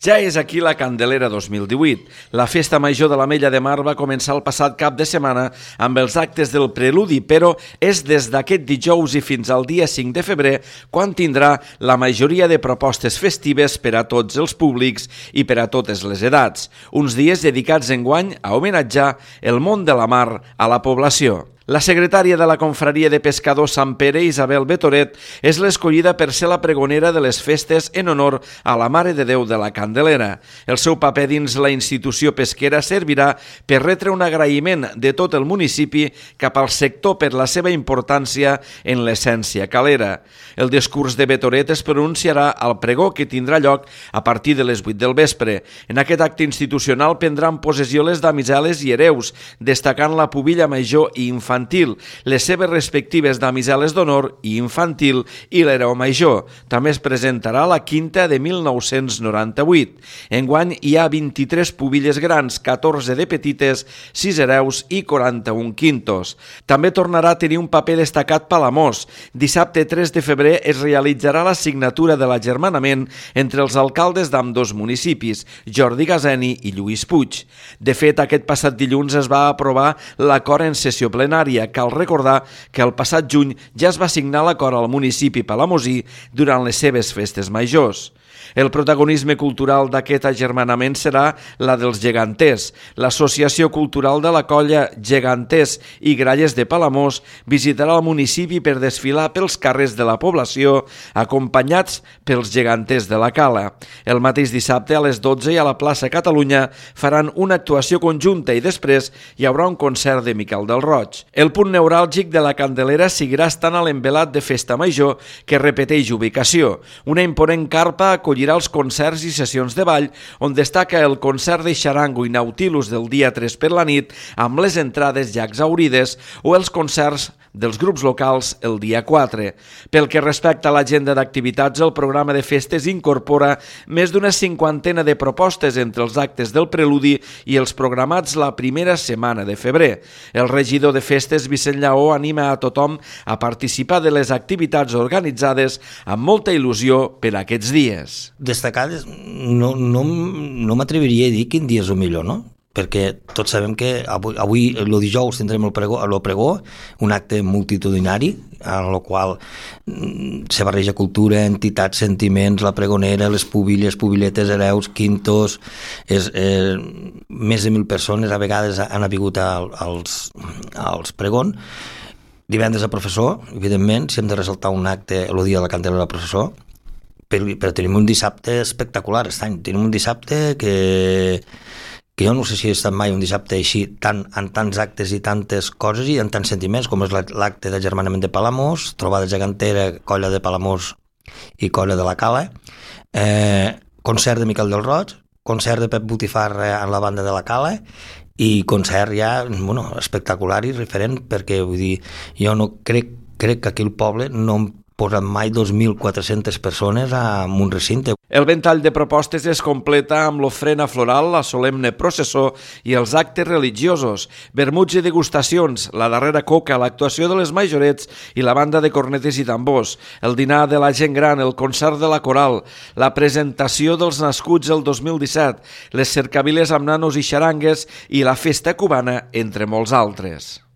Ja és aquí la Candelera 2018. La festa major de l'Ametlla de Mar va començar el passat cap de setmana amb els actes del preludi, però és des d'aquest dijous i fins al dia 5 de febrer quan tindrà la majoria de propostes festives per a tots els públics i per a totes les edats. Uns dies dedicats enguany a homenatjar el món de la mar a la població. La secretària de la Confraria de Pescadors Sant Pere, Isabel Betoret, és l'escollida per ser la pregonera de les festes en honor a la Mare de Déu de la Candelera. El seu paper dins la institució pesquera servirà per retre un agraïment de tot el municipi cap al sector per la seva importància en l'essència calera. El discurs de Betoret es pronunciarà al pregó que tindrà lloc a partir de les 8 del vespre. En aquest acte institucional prendran possessió les damiseles i hereus, destacant la pubilla major i infantil, les seves respectives damiseles d'honor i infantil i l'hereu major. També es presentarà la quinta de 1998. Enguany hi ha 23 pubilles grans, 14 de petites, 6 hereus i 41 quintos. També tornarà a tenir un paper destacat Palamós. Dissabte 3 de febrer es realitzarà la signatura de l'agermanament entre els alcaldes d'ambdós municipis, Jordi Gazeni i Lluís Puig. De fet, aquest passat dilluns es va aprovar l'acord en sessió plenària. Cal recordar que el passat juny ja es va signar l'acord al municipi palamosí durant les seves festes majors. El protagonisme cultural d'aquest agermanament serà la dels geganters. L'Associació Cultural de la Colla Geganters i Gralles de Palamós visitarà el municipi per desfilar pels carrers de la població, acompanyats pels geganters de la Cala. El mateix dissabte a les 12 a la plaça Catalunya faran una actuació conjunta i després hi haurà un concert de Miquel del Roig. El punt neuràlgic de la Candelera seguirà estant a l'envelat de Festa Major, que repeteix ubicació. Una imponent carpa acollirà els concerts i sessions de ball, on destaca el concert de xarango i nautilus del dia 3 per la nit, amb les entrades ja exhaurides, o els concerts dels grups locals el dia 4. Pel que respecta a l'agenda d'activitats, el programa de festes incorpora més d'una cinquantena de propostes entre els actes del preludi i els programats la primera setmana de febrer. El regidor de festes, Vicent Lleó, anima a tothom a participar de les activitats organitzades amb molta il·lusió per aquests dies. Destacades, no m'atreviria a dir quin dia és el millor, no? Perquè tots sabem que avui el dijous tindrem el pregó, un acte multitudinari en el qual se barreja cultura, entitats, sentiments, la pregonera, les pubilles, pubilletes, hereus, quintos, més de 1.000 persones a vegades han vingut als pregons. Divendres a professor, evidentment, si hem de ressaltar un acte el dia de la Candelera professor, però tenim un dissabte espectacular aquest any. Tenim un dissabte que jo no sé si he estat mai un dissabte així, amb tants actes i tantes coses i amb tants sentiments, com és l'acte d'agermanament de Palamós, trobada gegantera, colla de Palamós i colla de la Cala, concert de Miquel del Roig, concert de Pep Botifarra en la banda de la Cala i concert ja espectacular i referent, perquè vull dir, jo no crec que aquí al poble no em posen mai 2.400 persones en un recinte. El ventall de propostes es completa amb l'ofrena floral, la solemne processó i els actes religiosos, vermuts i degustacions, la darrera coca, l'actuació de les majorets i la banda de cornetes i tambors, el dinar de la gent gran, el concert de la coral, la presentació dels nascuts el 2017, les cercaviles amb nanos i xarangues i la festa cubana, entre molts altres.